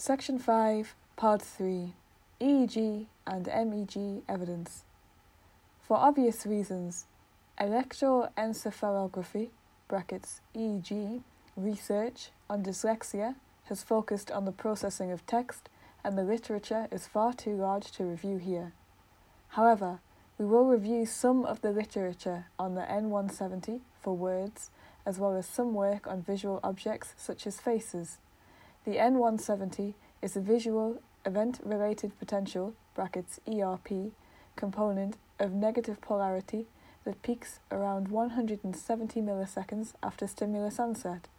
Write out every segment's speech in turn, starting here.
Section 5, Part 3, EEG and MEG evidence. For obvious reasons, electroencephalography (EEG) research on dyslexia has focused on the processing of text, and the literature is far too large to review here. However, we will review some of the literature on the N170 for words, as well as some work on visual objects such as faces. The N170 is a visual event-related potential (ERP) component of negative polarity that peaks around 170 milliseconds after stimulus onset.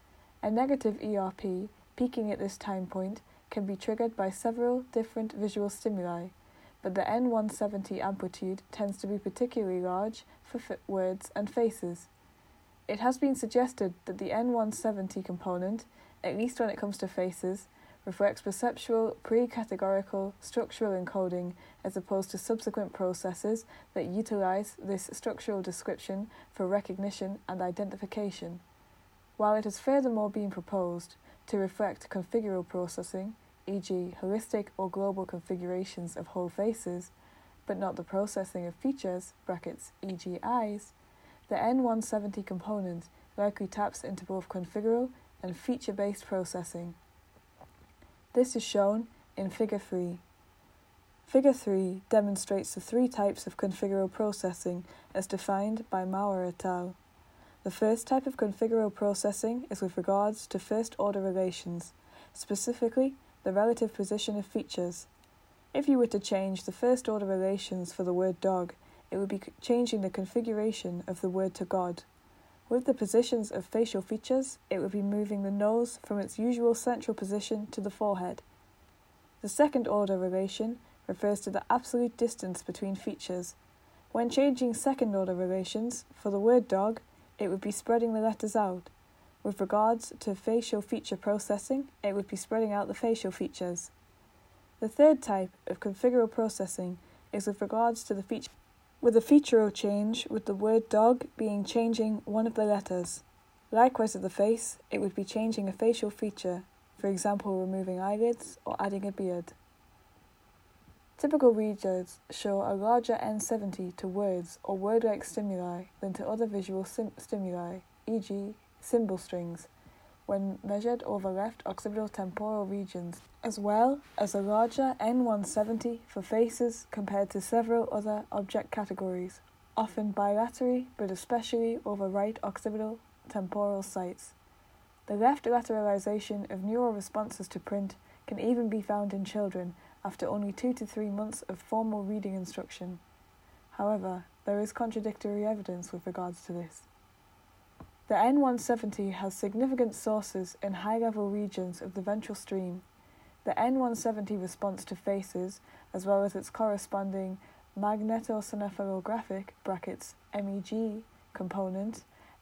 A negative ERP peaking at this time point can be triggered by several different visual stimuli, but the N170 amplitude tends to be particularly large for words and faces. It has been suggested that the N170 component, at least when it comes to faces, reflects perceptual pre-categorical structural encoding as opposed to subsequent processes that utilize this structural description for recognition and identification. While it has furthermore been proposed to reflect configural processing, e.g. holistic or global configurations of whole faces, but not the processing of features (e.g. eyes), the N170 component likely taps into both configural and feature-based processing. This is shown in Figure 3. Figure 3 demonstrates the three types of configural processing as defined by Maurer et al. The first type of configural processing is with regards to first-order relations, specifically the relative position of features. If you were to change the first-order relations for the word dog, it would be changing the configuration of the word to God. With the positions of facial features, it would be moving the nose from its usual central position to the forehead. The second-order relation refers to the absolute distance between features. When changing second-order relations, for the word dog, it would be spreading the letters out. With regards to facial feature processing, it would be spreading out the facial features. The third type of configural processing is with regards to the feature, with a featural change with the word dog being changing one of the letters. Likewise with the face, it would be changing a facial feature, for example removing eyelids or adding a beard. Typical readers show a larger N70 to words or word-like stimuli than to other visual stimuli, e.g. symbol strings, when measured over left occipital temporal regions, as well as a larger N170 for faces compared to several other object categories, often bilaterally but especially over right occipital temporal sites. The left lateralization of neural responses to print can even be found in children after only 2 to 3 months of formal reading instruction. However, there is contradictory evidence with regards to this. The N170 has significant sources in high-level regions of the ventral stream. The N170 response to faces, as well as its corresponding magnetocephalographic (MEG) component,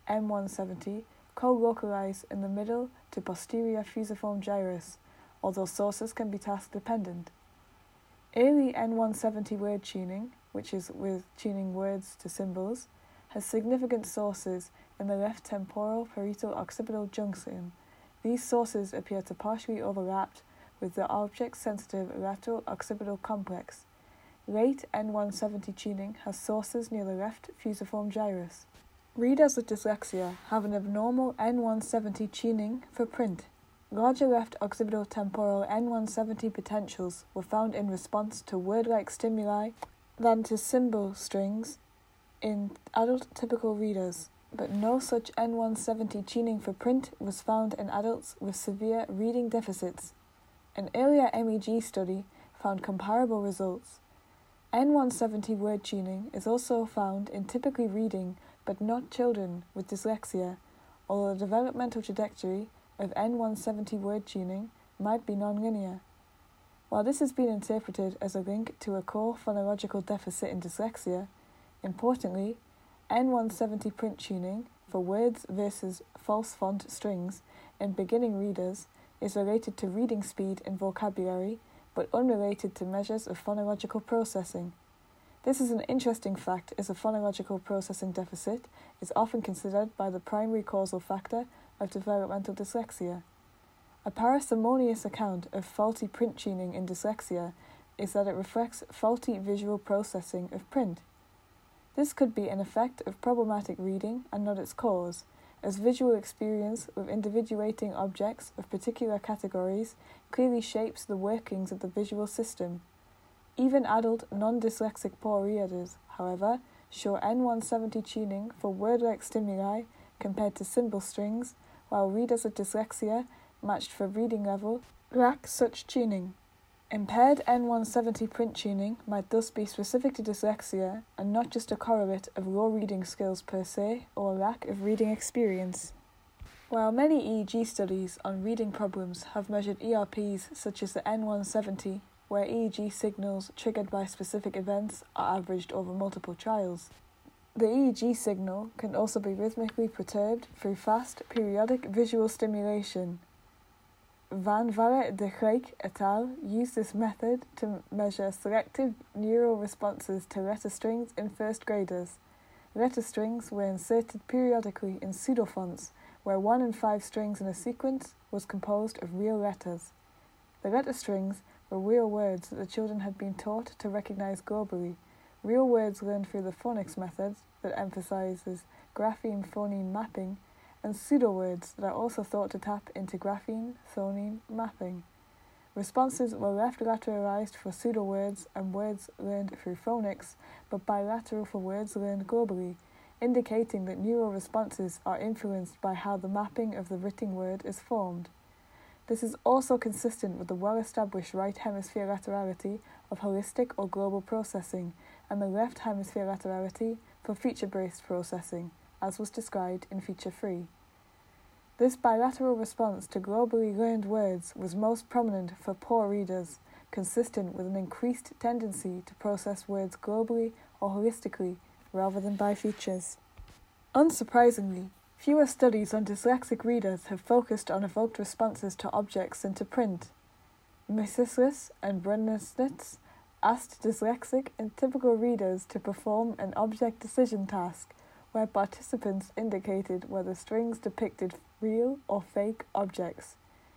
M170, co-localize in the middle to posterior fusiform gyrus, although sources can be task-dependent. Early N170 word tuning, which is with tuning words to symbols, has significant sources in the left temporal parietal occipital junction. These sources appear to partially overlap with the object-sensitive lateral occipital complex. Late N170 tuning has sources near the left fusiform gyrus. Readers with dyslexia have an abnormal N170 tuning for print. Larger left occipital temporal N170 potentials were found in response to word-like stimuli than to symbol strings in adult typical readers, but no such N170 tuning for print was found in adults with severe reading deficits. An earlier MEG study found comparable results. N170 word tuning is also found in typically reading but not children with dyslexia, although the developmental trajectory of N170 word tuning might be nonlinear. While this has been interpreted as a link to a core phonological deficit in dyslexia, importantly, N170 print tuning for words versus false font strings in beginning readers is related to reading speed and vocabulary, but unrelated to measures of phonological processing. This is an interesting fact, as a phonological processing deficit is often considered by the primary causal factor of developmental dyslexia. A parsimonious account of faulty print tuning in dyslexia is that it reflects faulty visual processing of print. This could be an effect of problematic reading and not its cause, as visual experience with individuating objects of particular categories clearly shapes the workings of the visual system. Even adult non-dyslexic poor readers, however, show N170 tuning for word-like stimuli compared to symbol strings, while readers with dyslexia, matched for reading level, lack such tuning. Impaired N170 print tuning might thus be specific to dyslexia and not just a correlate of low reading skills per se or lack of reading experience. While many EEG studies on reading problems have measured ERPs such as the N170, where EEG signals triggered by specific events are averaged over multiple trials, the EEG signal can also be rhythmically perturbed through fast, periodic visual stimulation. Van Valle de Greyck et al. Used this method to measure selective neural responses to letter strings in first graders. Letter strings were inserted periodically in pseudofonts, where 1 in 5 strings in a sequence was composed of real letters. The letter strings were real words that the children had been taught to recognize globally, real words learned through the phonics methods that emphasizes grapheme-phoneme mapping, and pseudo-words that are also thought to tap into grapheme-phoneme mapping. Responses were left lateralized for pseudo-words and words learned through phonics, but bilateral for words learned globally, indicating that neural responses are influenced by how the mapping of the written word is formed. This is also consistent with the well-established right hemisphere laterality of holistic or global processing, and the left hemisphere laterality for feature-based processing, as was described in Feature 3. This bilateral response to globally learned words was most prominent for poor readers, consistent with an increased tendency to process words globally or holistically rather than by features. Unsurprisingly, fewer studies on dyslexic readers have focused on evoked responses to objects than to print. Misislis and Brunnesnitz asked dyslexic and typical readers to perform an object decision task, where participants indicated whether strings depicted real or fake objects.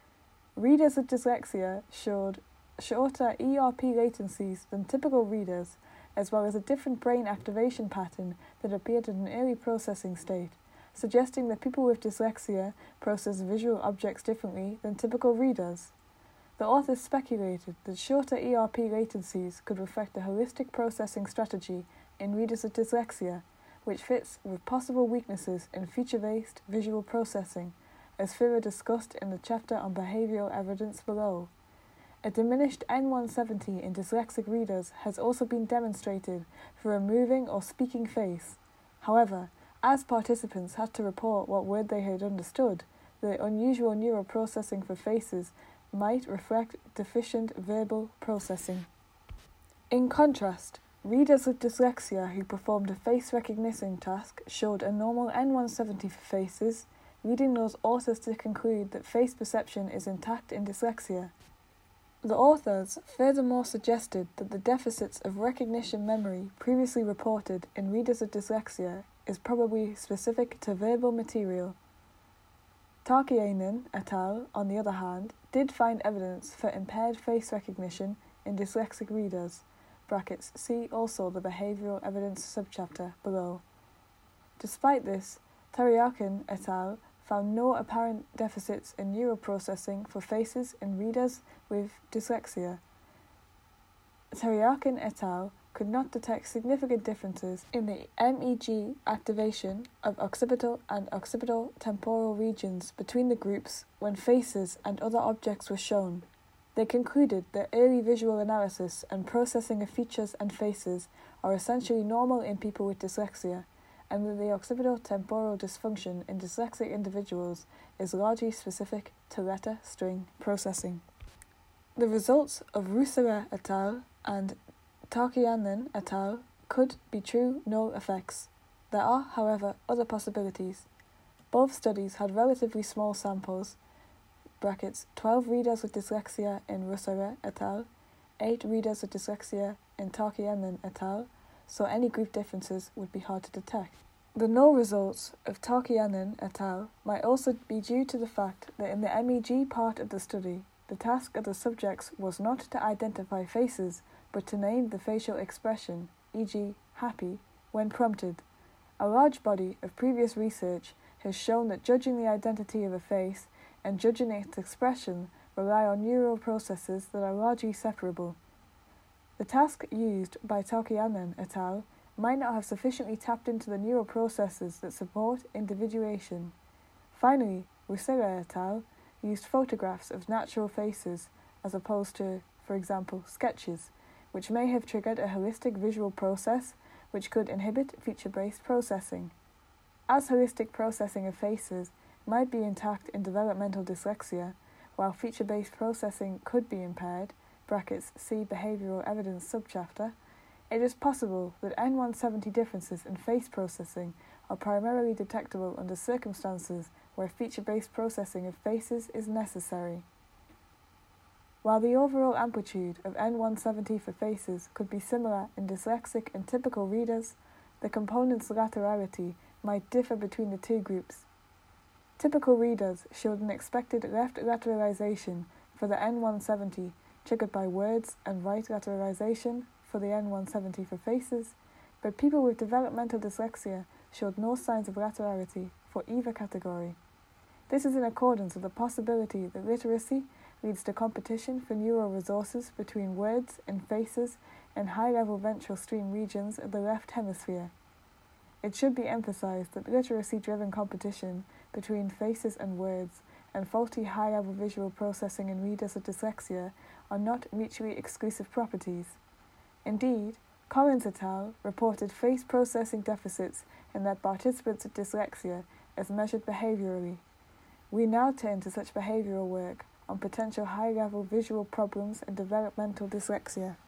Readers with dyslexia showed shorter ERP latencies than typical readers, as well as a different brain activation pattern that appeared at an early processing state, suggesting that people with dyslexia process visual objects differently than typical readers. The authors speculated that shorter ERP latencies could reflect a holistic processing strategy in readers with dyslexia, which fits with possible weaknesses in feature-based visual processing, as further discussed in the chapter on behavioral evidence below. A diminished N170 in dyslexic readers has also been demonstrated for a moving or speaking face. However, as participants had to report what word they had understood, the unusual neural processing for faces might reflect deficient verbal processing. In contrast, readers with dyslexia who performed a face recognition task showed a normal N170 for faces, leading those authors to conclude that face perception is intact in dyslexia. The authors furthermore suggested that the deficits of recognition memory previously reported in readers with dyslexia is probably specific to verbal material. Tarkiainen et al., on the other hand, did find evidence for impaired face recognition in dyslexic readers. See also the behavioral evidence subchapter below. Despite this, Taryakin et al. Found no apparent deficits in neural processing for faces in readers with dyslexia. Taryakin et al. Could not detect significant differences in the MEG activation of occipital and occipital temporal regions between the groups when faces and other objects were shown. They concluded that early visual analysis and processing of features and faces are essentially normal in people with dyslexia, and that the occipital temporal dysfunction in dyslexic individuals is largely specific to letter string processing. The results of Russela et al. And Tarkiainen et al. Could be true null effects. There are, however, other possibilities. Both studies had relatively small samples, 12 readers with dyslexia in Russela et al., 8 readers with dyslexia in Tarkiainen et al., so any group differences would be hard to detect. The null results of Tarkianen et al. Might also be due to the fact that in the MEG part of the study, the task of the subjects was not to identify faces, but to name the facial expression, e.g., happy, when prompted. A large body of previous research has shown that judging the identity of a face and judging its expression rely on neural processes that are largely separable. The task used by Tarkianen et al. Might not have sufficiently tapped into the neural processes that support individuation. Finally, Rusera et al. Used photographs of natural faces as opposed to, for example, sketches, which may have triggered a holistic visual process which could inhibit feature-based processing. As holistic processing of faces might be intact in developmental dyslexia, while feature-based processing could be impaired, (see behavioural evidence subchapter), it is possible that N170 differences in face processing are primarily detectable under circumstances where feature-based processing of faces is necessary. While the overall amplitude of N170 for faces could be similar in dyslexic and typical readers, the component's laterality might differ between the two groups. Typical readers showed an expected left lateralization for the N170 triggered by words and right lateralization for the N170 for faces, but people with developmental dyslexia showed no signs of laterality for either category. This is in accordance with the possibility that literacy leads to competition for neural resources between words and faces and high-level ventral stream regions of the left hemisphere. It should be emphasized that literacy-driven competition between faces and words and faulty high-level visual processing in readers with dyslexia are not mutually exclusive properties. Indeed, Collins et al. Reported face processing deficits in their participants with dyslexia as measured behaviorally. We now turn to such behavioral work on potential high-level visual problems in developmental dyslexia.